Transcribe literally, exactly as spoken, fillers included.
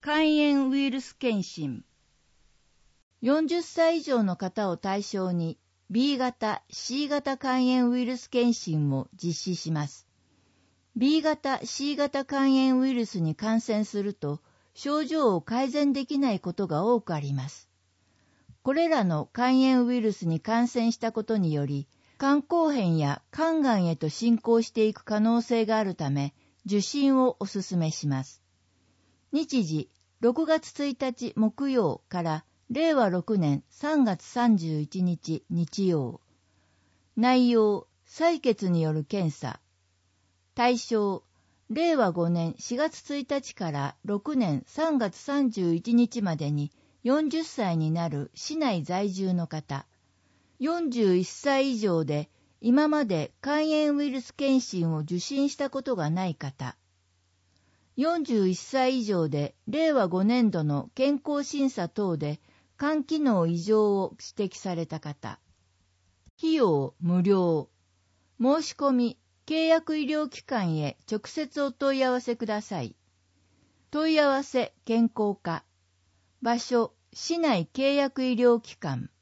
肝炎ウイルス検診。よんじゅっさい以上の方を対象に ビー 型、シー 型肝炎ウイルス検診を実施します。ビー 型、シー 型肝炎ウイルスに感染すると症状を改善できないことが多くあります。これらの肝炎ウイルスに感染したことにより、肝硬変や肝がんへと進行していく可能性があるため、受診をお勧めします。日時、ろくがつついたち木曜かられいわろくねんさんがつさんじゅういちにち日曜。内容、採血による検査。対象、れいわごねんしがつついたちからろくねんさんがつさんじゅういちにちまでによんじゅっさいになる市内在住の方。よんじゅういっさい以上で今まで肝炎ウイルス検診を受診したことがない方。よんじゅういっさい以上でれいわごねんどの健康審査等で肝機能異常を指摘された方。費用無料。申し込み、契約医療機関へ直接お問い合わせください。問い合わせ健康課。場所、市内契約医療機関。